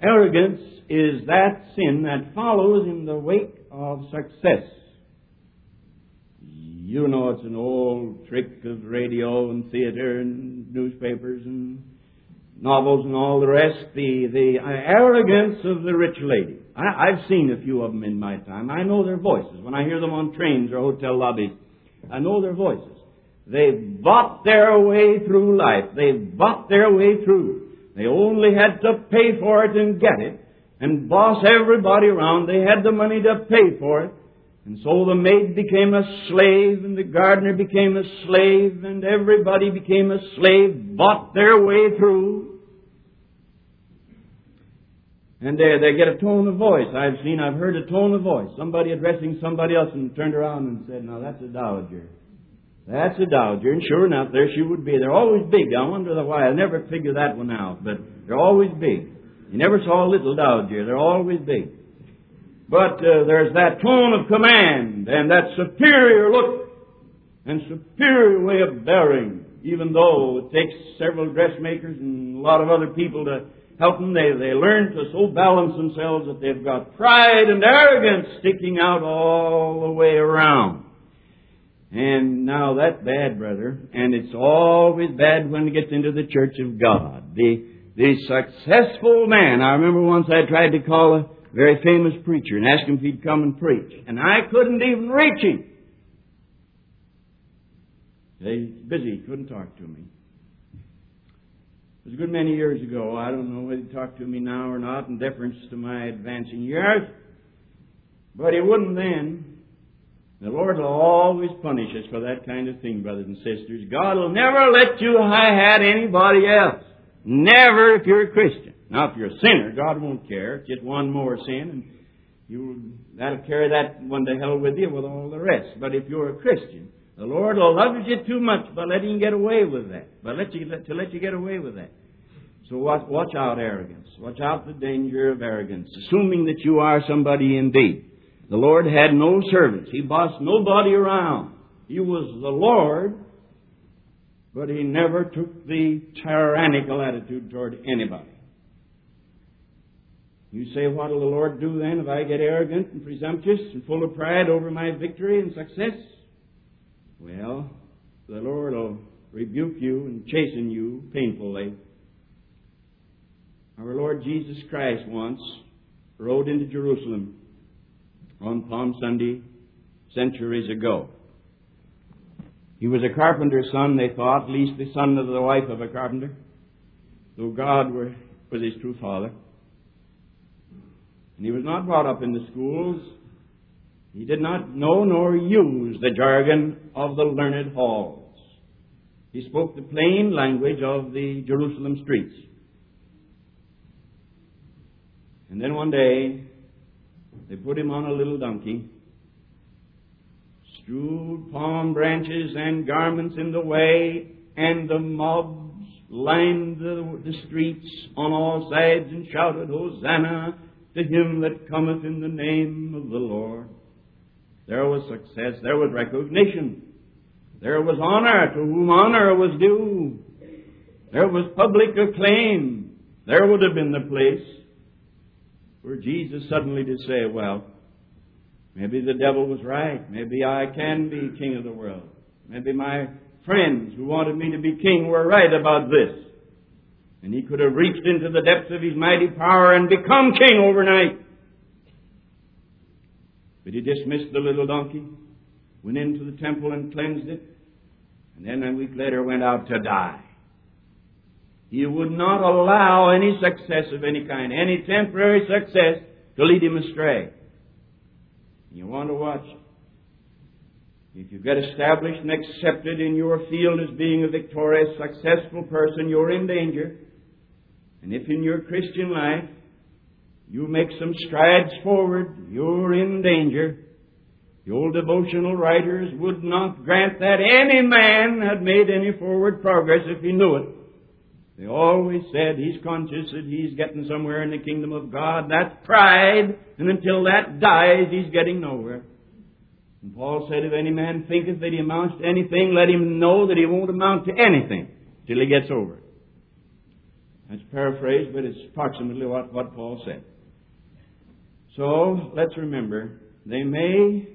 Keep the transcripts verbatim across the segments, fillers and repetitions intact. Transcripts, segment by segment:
Arrogance is that sin that follows in the wake of success. You know it's an old trick of radio and theater and newspapers and novels and all the rest, the, the arrogance of the rich lady. I, I've seen a few of them in my time. I know their voices. When I hear them on trains or hotel lobbies, I know their voices. They've bought their way through life. They've bought their way through. They only had to pay for it and get it and boss everybody around. They had the money to pay for it. And so the maid became a slave, and the gardener became a slave, and everybody became a slave, bought their way through. And they, they get a tone of voice. I've seen, I've heard a tone of voice. Somebody addressing somebody else and turned around and said, "Now that's a dowager. That's a dowager." And sure enough, there she would be. They're always big. I wonder why. I never figured that one out. But they're always big. You never saw a little dowager. They're always big. But uh, there's that tone of command and that superior look and superior way of bearing. Even though it takes several dressmakers and a lot of other people to help them, they, they learn to so balance themselves that they've got pride and arrogance sticking out all the way around. And now that's bad, brother. And it's always bad when it gets into the church of God. The, the successful man. I remember once I tried to call a very famous preacher and asked him if he'd come and preach. And I couldn't even reach him. He's busy. Couldn't talk to me. It was a good many years ago. I don't know whether he'd talk to me now or not in deference to my advancing years. But he wouldn't then. The Lord will always punish us for that kind of thing, brothers and sisters. God will never let you high-hat anybody else. Never if you're a Christian. Now, if you're a sinner, God won't care. It's just one more sin, and you that'll carry that one to hell with you with all the rest. But if you're a Christian, the Lord will love you too much by letting you get away with that. But let you to let you get away with that. So watch, watch out arrogance. Watch out the danger of arrogance, assuming that you are somebody indeed. The Lord had no servants. He bossed nobody around. He was the Lord, but He never took the tyrannical attitude toward anybody. You say, what will the Lord do then if I get arrogant and presumptuous and full of pride over my victory and success? Well, the Lord will rebuke you and chasten you painfully. Our Lord Jesus Christ once rode into Jerusalem on Palm Sunday centuries ago. He was a carpenter's son, they thought, at least the son of the wife of a carpenter, though God were, was his true father. And he was not brought up in the schools. He did not know nor use the jargon of the learned halls. He spoke the plain language of the Jerusalem streets. And then one day, they put him on a little donkey, strewed palm branches and garments in the way, and the mobs lined the, the streets on all sides and shouted, "Hosanna to him that cometh in the name of the Lord." There was success. There was recognition. There was honor to whom honor was due. There was public acclaim. There would have been the place for Jesus suddenly to say, well, maybe the devil was right. Maybe I can be king of the world. Maybe my friends who wanted me to be king were right about this. And he could have reached into the depths of his mighty power and become king overnight. But he dismissed the little donkey, went into the temple and cleansed it, and then a week later went out to die. He would not allow any success of any kind, any temporary success, to lead him astray. You want to watch. If you get established and accepted in your field as being a victorious, successful person, you're in danger. And if in your Christian life you make some strides forward, you're in danger. The old devotional writers would not grant that any man had made any forward progress if he knew it. They always said he's conscious that he's getting somewhere in the kingdom of God. That's pride, and until that dies, he's getting nowhere. And Paul said, if any man thinketh that he amounts to anything, let him know that he won't amount to anything till he gets over it. That's paraphrased, but it's approximately what, what Paul said. So, let's remember, they may,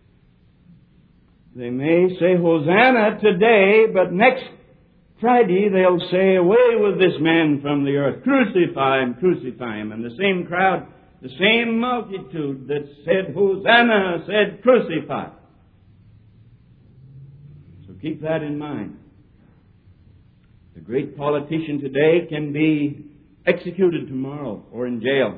they may say Hosanna today, but next Friday they'll say, away with this man from the earth, crucify him, crucify him. And the same crowd, the same multitude that said Hosanna said crucify. So keep that in mind. The great politician today can be executed tomorrow or in jail.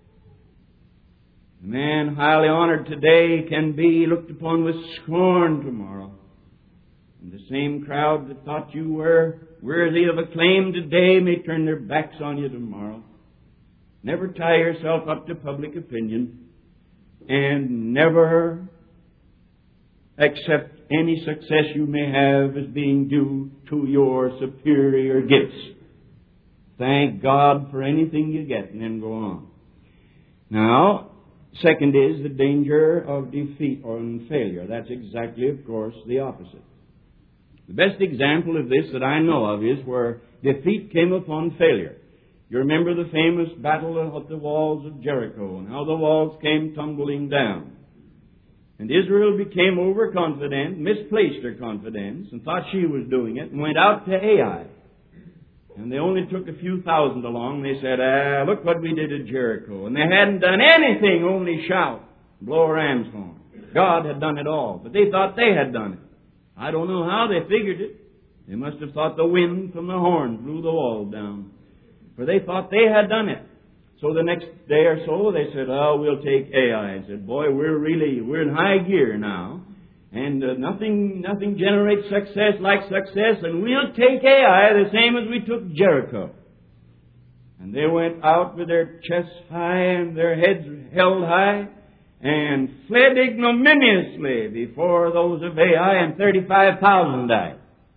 The man highly honored today can be looked upon with scorn tomorrow. And the same crowd that thought you were worthy of acclaim today may turn their backs on you tomorrow. Never tie yourself up to public opinion, and never accept any success you may have as being due to your superior gifts. Thank God for anything you get, and then go on. Now, second is the danger of defeat or failure. That's exactly, of course, the opposite. The best example of this that I know of is where defeat came upon failure. You remember the famous battle at the walls of Jericho and how the walls came tumbling down. And Israel became overconfident, misplaced her confidence, and thought she was doing it, and went out to Ai. And they only took a few thousand along. They said, ah, look what we did at Jericho. And they hadn't done anything, only shout, blow a ram's horn. God had done it all, but they thought they had done it. I don't know how they figured it. They must have thought the wind from the horn blew the wall down. For they thought they had done it. So the next day or so, they said, oh, we'll take Ai. I said, boy, we're really, we're in high gear now. And uh, nothing, nothing generates success like success. And we'll take Ai the same as we took Jericho. And they went out with their chests high and their heads held high and fled ignominiously before those of Ai, and thirty-five thousand died.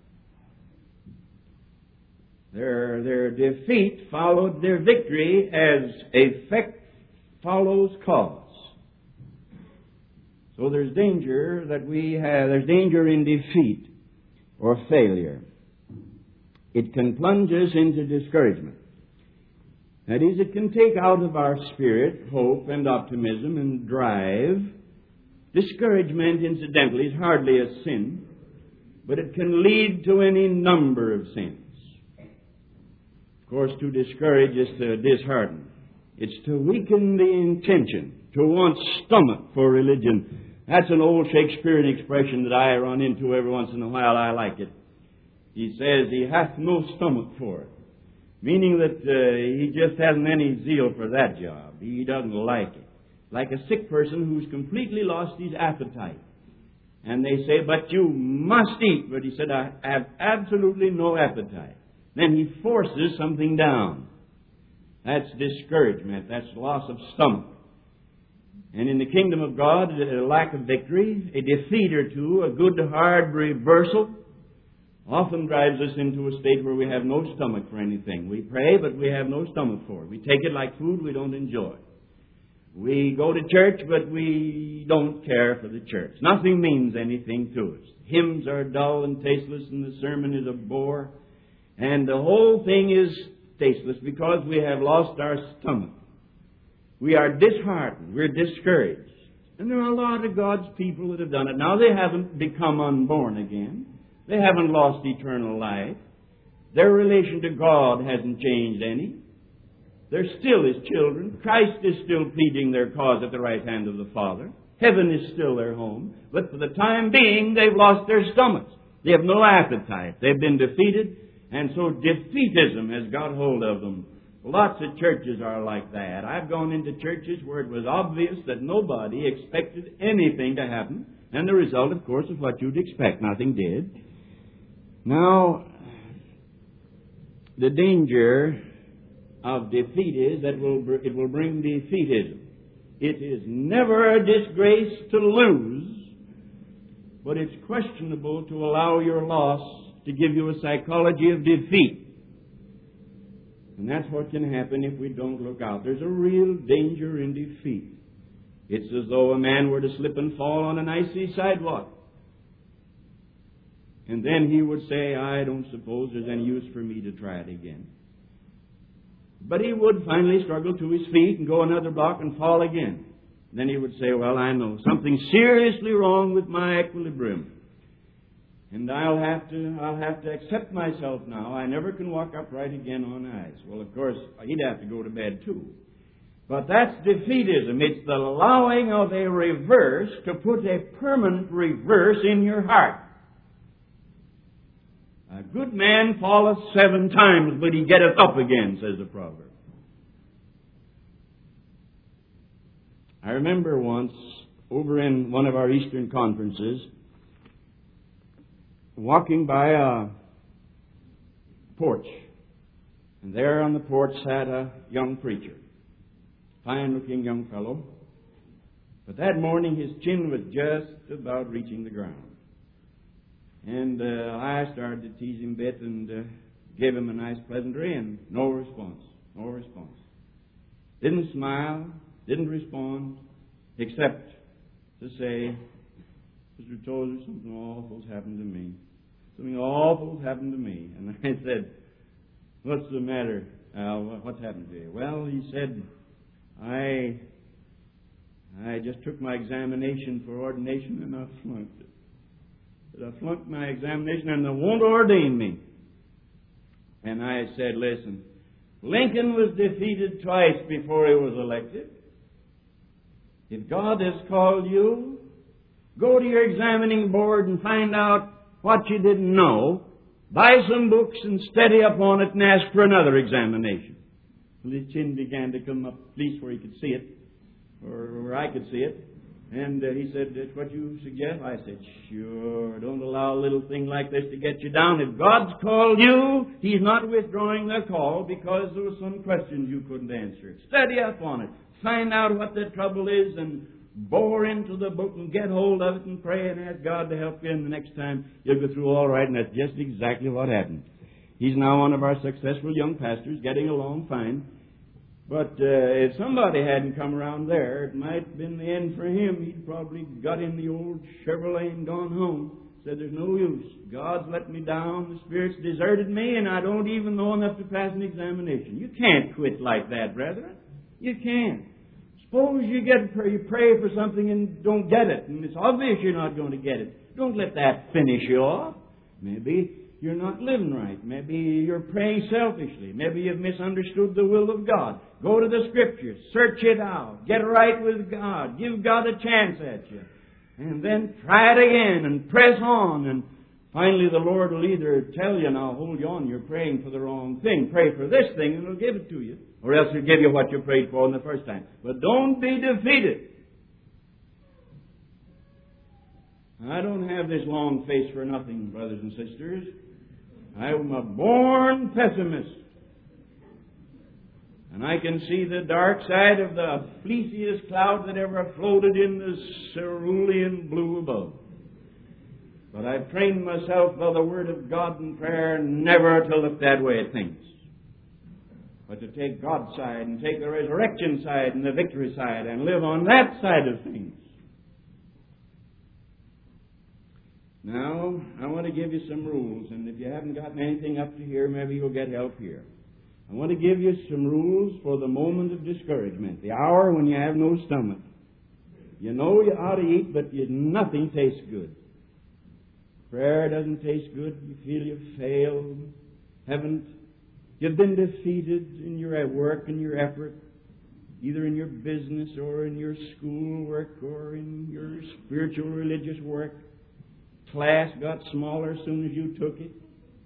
Their, their defeat followed their victory as effect follows cause. So there's danger that we have, there's danger in defeat or failure. It can plunge us into discouragement. That is, it can take out of our spirit hope and optimism and drive. Discouragement, incidentally, is hardly a sin, but it can lead to any number of sins. Of course, to discourage is to dishearten. It's to weaken the intention, to want stomach for religion. That's an old Shakespearean expression that I run into every once in a while. I like it. He says, he hath no stomach for it. Meaning that uh, he just hasn't any zeal for that job. He doesn't like it. Like a sick person who's completely lost his appetite. And they say, but you must eat. But he said, I have absolutely no appetite. Then he forces something down. That's discouragement. That's loss of stomach. And in the kingdom of God, a lack of victory, a defeat or two, a good hard reversal, often drives us into a state where we have no stomach for anything. We pray, but we have no stomach for it. We take it like food we don't enjoy. We go to church, but we don't care for the church. Nothing means anything to us. Hymns are dull and tasteless, and the sermon is a bore. And the whole thing is tasteless because we have lost our stomach. We are disheartened. We're discouraged. And there are a lot of God's people that have done it. Now, they haven't become unborn again. They haven't lost eternal life. Their relation to God hasn't changed any. They're still His children. Christ is still pleading their cause at the right hand of the Father. Heaven is still their home. But for the time being, they've lost their stomachs. They have no appetite. They've been defeated. And so defeatism has got hold of them. Lots of churches are like that. I've gone into churches where it was obvious that nobody expected anything to happen. And the result, of course, is what you'd expect. Nothing did. Now, the danger of defeat is that it will bring defeatism. It is never a disgrace to lose, but it's questionable to allow your loss to give you a psychology of defeat. And that's what can happen if we don't look out. There's a real danger in defeat. It's as though a man were to slip and fall on an icy sidewalk. And then he would say, I don't suppose there's any use for me to try it again. But he would finally struggle to his feet and go another block and fall again. Then he would say, well, I know something seriously wrong with my equilibrium. And I'll have to, I'll have to accept myself now. I never can walk upright again on ice. Well, of course, he'd have to go to bed too. But that's defeatism. It's the allowing of a reverse to put a permanent reverse in your heart. A good man falleth seven times, but he getteth up again, says the proverb. I remember once, over in one of our Eastern conferences, walking by a porch. And there on the porch sat a young preacher. Fine-looking young fellow. But that morning his chin was just about reaching the ground. And uh, I started to tease him a bit and uh, gave him a nice pleasantry, and no response. No response. Didn't smile, didn't respond, except to say, Mister Tozer, something awful's happened to me. Something awful's happened to me. And I said, what's the matter, Al? What's happened to you? Well, he said, I I just took my examination for ordination and I flunked it. I flunked my examination and they won't ordain me. And I said, listen, Lincoln was defeated twice before he was elected. If God has called you, go to your examining board and find out what you didn't know. Buy some books and study up on it and ask for another examination. Well, his chin began to come up, at least where he could see it, or where I could see it. And uh, he said, that's what you suggest? I said, sure. Don't allow a little thing like this to get you down. If God's called you, He's not withdrawing the call because there were some questions you couldn't answer. Study up on it. Find out what the trouble is and bore into the book and get hold of it and pray and ask God to help you. And the next time you'll go through all right. And that's just exactly what happened. He's now one of our successful young pastors, getting along fine. But uh, if somebody hadn't come around there, it might have been the end for him. He'd probably got in the old Chevrolet and gone home. Said, there's no use. God's let me down. The Spirit's deserted me, and I don't even know enough to pass an examination. You can't quit like that, brethren. You can't. Suppose you get you pray for something and don't get it, and it's obvious you're not going to get it. Don't let that finish you off. Maybe you're not living right. Maybe you're praying selfishly. Maybe you've misunderstood the will of God. Go to the Scriptures. Search it out. Get right with God. Give God a chance at you. And then try it again and press on. And finally the Lord will either tell you, now hold on, you're praying for the wrong thing. Pray for this thing and He'll give it to you. Or else He'll give you what you prayed for in the first time. But don't be defeated. I don't have this long face for nothing, brothers and sisters. I'm a born pessimist. And I can see the dark side of the fleeciest cloud that ever floated in the cerulean blue above. But I've trained myself by the Word of God and prayer never to look that way at things, but to take God's side and take the resurrection side and the victory side and live on that side of things. Now, I want to give you some rules, and if you haven't gotten anything up to here, maybe you'll get help here. I want to give you some rules for the moment of discouragement, the hour when you have no stomach. You know you ought to eat, but you, nothing tastes good. Prayer doesn't taste good. You feel you've failed, haven't. You've been defeated in your work and your effort, either in your business or in your school work or in your spiritual religious work. Class got smaller as soon as you took it.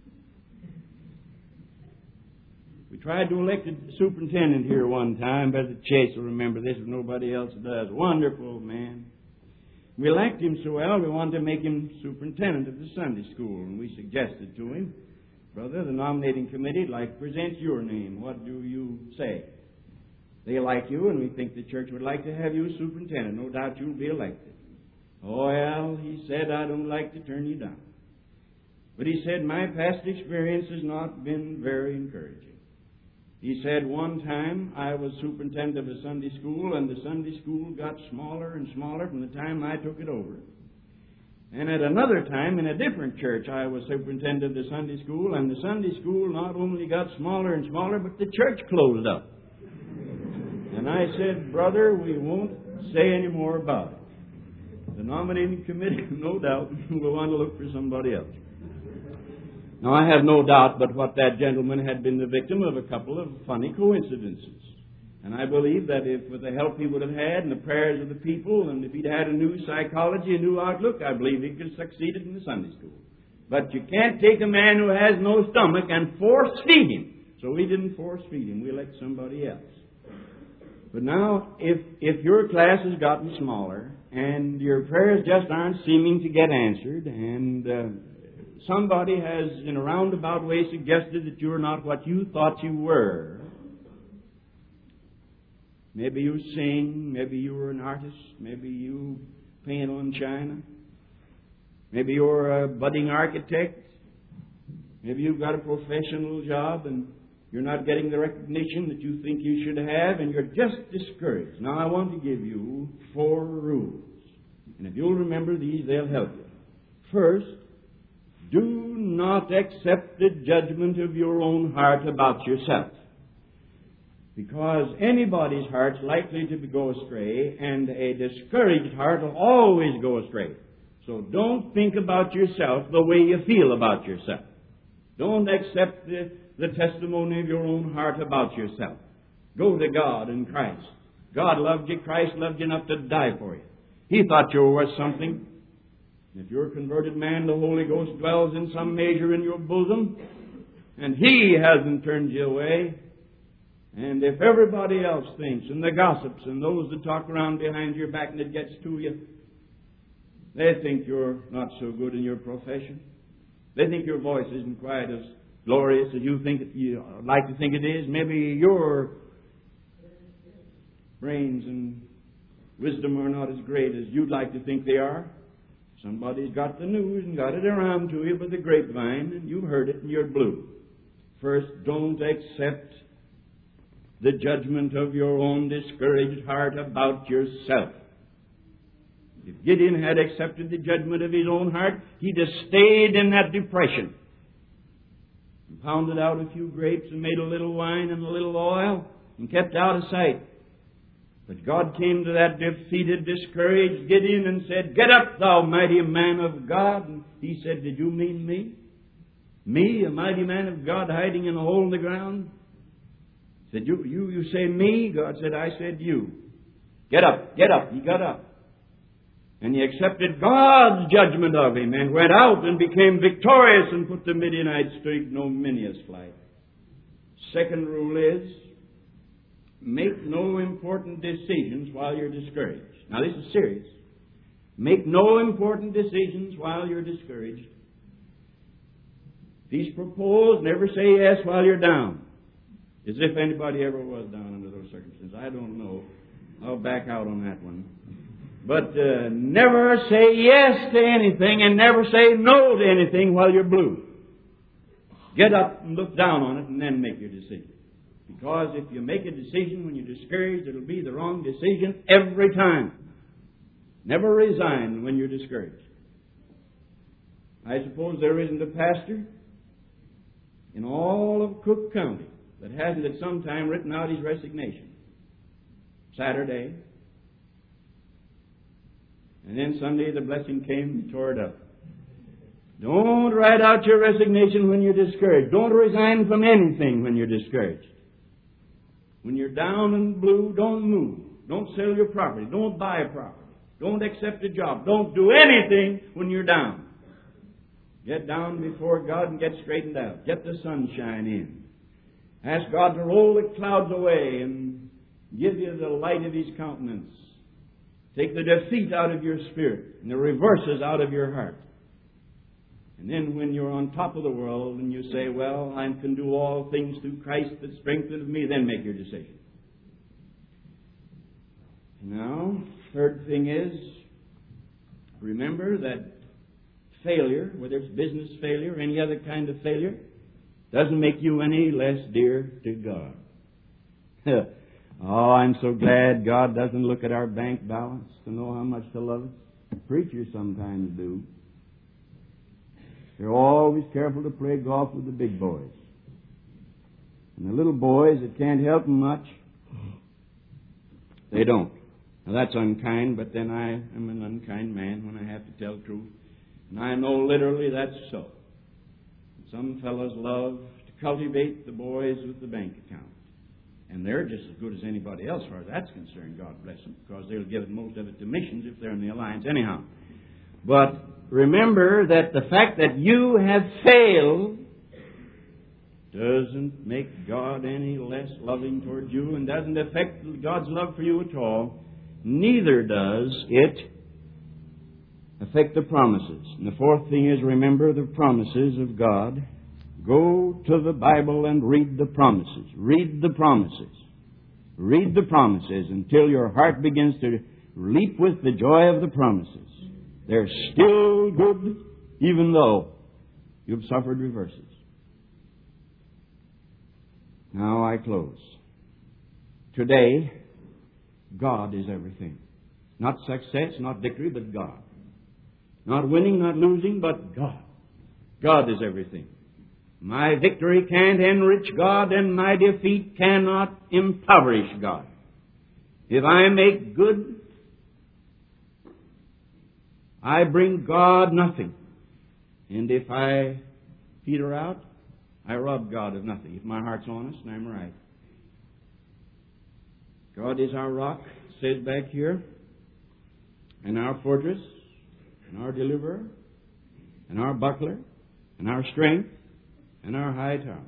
We tried to elect a superintendent here one time. Brother Chase will remember this if nobody else does. Wonderful man. We liked him so well, we wanted to make him superintendent of the Sunday school. And we suggested to him, brother, the nominating committee would like to present your name. What do you say? They like you, and we think the church would like to have you as superintendent. No doubt you'll be elected. Oh, well, he said, I don't like to turn you down. But he said, my past experience has not been very encouraging. He said, one time I was superintendent of a Sunday school, and the Sunday school got smaller and smaller from the time I took it over. And at another time, in a different church, I was superintendent of the Sunday school, and the Sunday school not only got smaller and smaller, but the church closed up. And I said, brother, we won't say any more about it. The nominating committee, no doubt, will want to look for somebody else. Now, I have no doubt but what that gentleman had been the victim of a couple of funny coincidences. And I believe that if, with the help he would have had and the prayers of the people, and if he'd had a new psychology, a new outlook, I believe he could have succeeded in the Sunday school. But you can't take a man who has no stomach and force feed him. So we didn't force feed him. We let somebody else. But now, if if your class has gotten smaller and your prayers just aren't seeming to get answered, and uh, somebody has, in a roundabout way, suggested that you're not what you thought you were. Maybe you sing, maybe you were an artist, maybe you paint on china, maybe you're a budding architect, maybe you've got a professional job and you're not getting the recognition that you think you should have, and you're just discouraged. Now I want to give you four rules. And if you'll remember these, they'll help you. First, do not accept the judgment of your own heart about yourself. Because anybody's heart's likely to go astray, and a discouraged heart will always go astray. So don't think about yourself the way you feel about yourself. Don't accept the, the testimony of your own heart about yourself. Go to God and Christ. God loved you. Christ loved you enough to die for you. He thought you were worth something. If you're a converted man, the Holy Ghost dwells in some measure in your bosom, and He hasn't turned you away. And if everybody else thinks, and the gossips, and those that talk around behind your back and it gets to you, they think you're not so good in your profession. They think your voice isn't quite as glorious as you think it, you like to think it is. Maybe your brains and wisdom are not as great as you'd like to think they are. Somebody's got the news and got it around to you by the grapevine, and you've heard it and you're blue. First, don't accept the judgment of your own discouraged heart about yourself. If Gideon had accepted the judgment of his own heart, he'd have stayed in that depression. And pounded out a few grapes and made a little wine and a little oil and kept out of sight. But God came to that defeated, discouraged Gideon and said, "Get up, thou mighty man of God." And he said, "Did you mean me? Me, a mighty man of God, hiding in a hole in the ground?" He said, you, you, you say me? God said, "I said you. Get up, get up." He got up. And he accepted God's judgment of him and went out and became victorious and put the Midianites to ignominious flight. Second rule is, make no important decisions while you're discouraged. Now this is serious. Make no important decisions while you're discouraged. Please propose, never say yes while you're down. As if anybody ever was down under those circumstances. I don't know. I'll back out on that one. But uh, never say yes to anything and never say no to anything while you're blue. Get up and look down on it and then make your decision. Because if you make a decision when you're discouraged, it'll be the wrong decision every time. Never resign when you're discouraged. I suppose there isn't a pastor in all of Cook County that hasn't at some time written out his resignation. Saturday. And then Sunday the blessing came and tore it up. Don't write out your resignation when you're discouraged. Don't resign from anything when you're discouraged. When you're down and blue, don't move. Don't sell your property. Don't buy a property. Don't accept a job. Don't do anything when you're down. Get down before God and get straightened out. Get the sunshine in. Ask God to roll the clouds away and give you the light of His countenance. Take the defeat out of your spirit and the reverses out of your heart. And then when you're on top of the world and you say, "Well, I can do all things through Christ that strengtheneth me," then make your decision. Now, third thing is, remember that failure, whether it's business failure or any other kind of failure, doesn't make you any less dear to God. Oh, I'm so glad God doesn't look at our bank balance to know how much to love us. Preachers sometimes do. They're always careful to play golf with the big boys. And the little boys that can't help them much, they don't. Now that's unkind, but then I am an unkind man when I have to tell the truth. And I know literally that's so. Some fellows love to cultivate the boys with the bank account. And they're just as good as anybody else as far as that's concerned, God bless them, because they'll give most of it to missions if they're in the alliance anyhow. But remember that the fact that you have failed doesn't make God any less loving toward you and doesn't affect God's love for you at all. Neither does it affect the promises. And the fourth thing is, remember the promises of God. Go to the Bible and read the promises. Read the promises. Read the promises until your heart begins to leap with the joy of the promises. They're still good even though you've suffered reverses. Now I close. Today, God is everything. Not success, not victory, but God. Not winning, not losing, but God. God is everything. My victory can't enrich God, and my defeat cannot impoverish God. If I make good, I bring God nothing. And if I peter out, I rob God of nothing. If my heart's honest and I'm right. God is our rock, it says back here, and our fortress, and our deliverer, and our buckler, and our strength, and our high tower.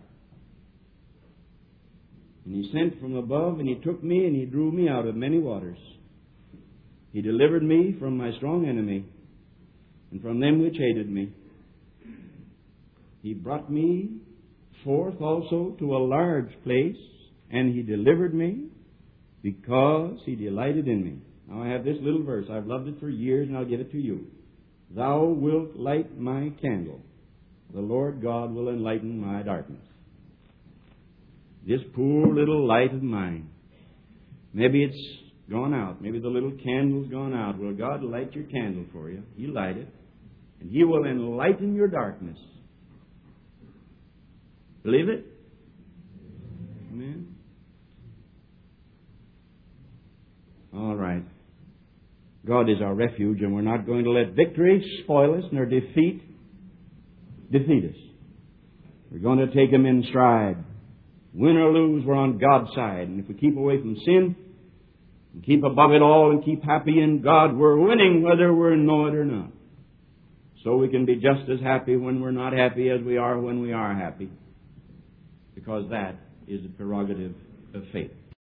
And He sent from above, and He took me, and He drew me out of many waters. He delivered me from my strong enemy, and from them which hated me. He brought me forth also to a large place, and He delivered me, because He delighted in me. Now I have this little verse. I've loved it for years, and I'll give it to you. Thou wilt light my candle. The Lord God will enlighten my darkness. This poor little light of mine. Maybe it's gone out. Maybe the little candle's gone out. Well, God will light your candle for you. You light it. And He will enlighten your darkness. Believe it? Amen. All right. God is our refuge, and we're not going to let victory spoil us, nor defeat defeat us. We're going to take Him in stride. Win or lose, we're on God's side. And if we keep away from sin, and keep above it all, and keep happy in God, we're winning whether we know it or not. So we can be just as happy when we're not happy as we are when we are happy. Because that is the prerogative of faith.